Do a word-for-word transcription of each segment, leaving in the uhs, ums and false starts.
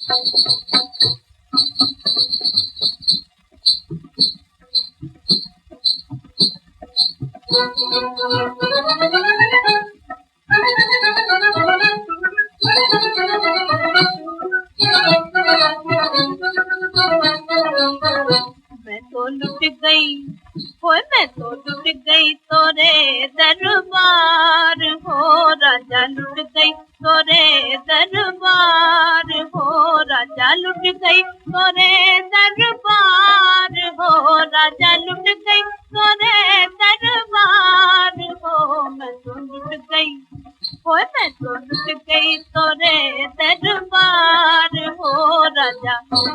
मैं तो लुट गई, ओए मैं तो लुट गई तोरे दरबार हो राजा, लुट गई तोरे दरबार हो राजा, लुट गई तोरे दरबार हो राजा, लुट गई तोरे दरबार हो। मैं तो लुट गई, ओए मैं तो लुट गई तोरे दरबार हो राजा।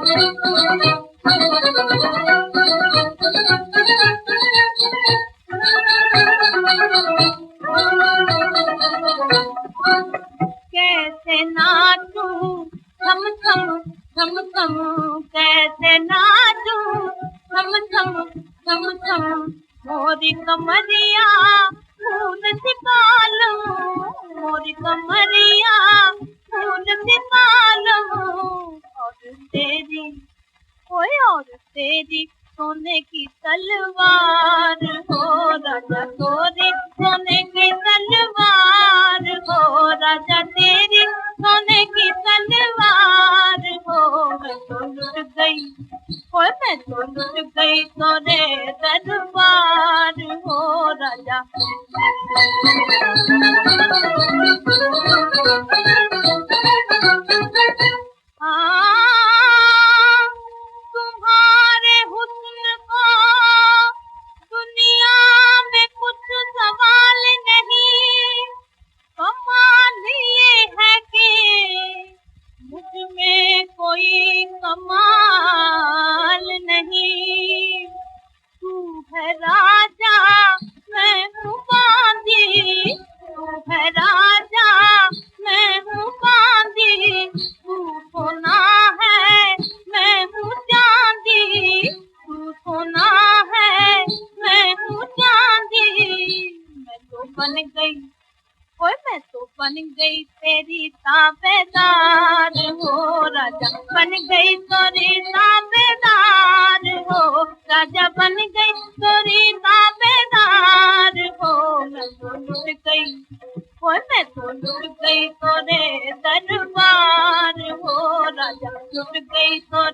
कैसे नाचूं थम थम थम थम, कैसे नाचूं थम थम थम थम, मोरी कमरिया फूल सिपालूं, मोरी कमरिया फूल सिपालूं। और तेरी, ओए और तेरी सोने की तलवार हो राजा, तोरी सोने की तलवार हो राजा, तेरी सोने की तलवार हो। मैं तो लुट गई, ओए मैं तो लुट गई तोरे दरबार हो राजा। तुम्हारे हुस्न को दुनिया में कुछ सवाल नहीं, कमाल ये है कि मुझ में कोई कमाल नहीं। तू है राजा मैं हूँ बांदी, तू है राजा मैं हूँ बांदी, तू सोना है मैं हूँ चांदी, तू सोना है मैं हूँ चांदी। मैं तो बन गई, ओए मैं तो बन गई तेरी ताबेदार हो राजा, बन गई तोरी ताबेदार हो राजा, बन गई तोरी ताबेदार हो। मैं तो लुट गई, ओए मैं तो लुट गई तोरे दरबार हो राजा, लुट गई तो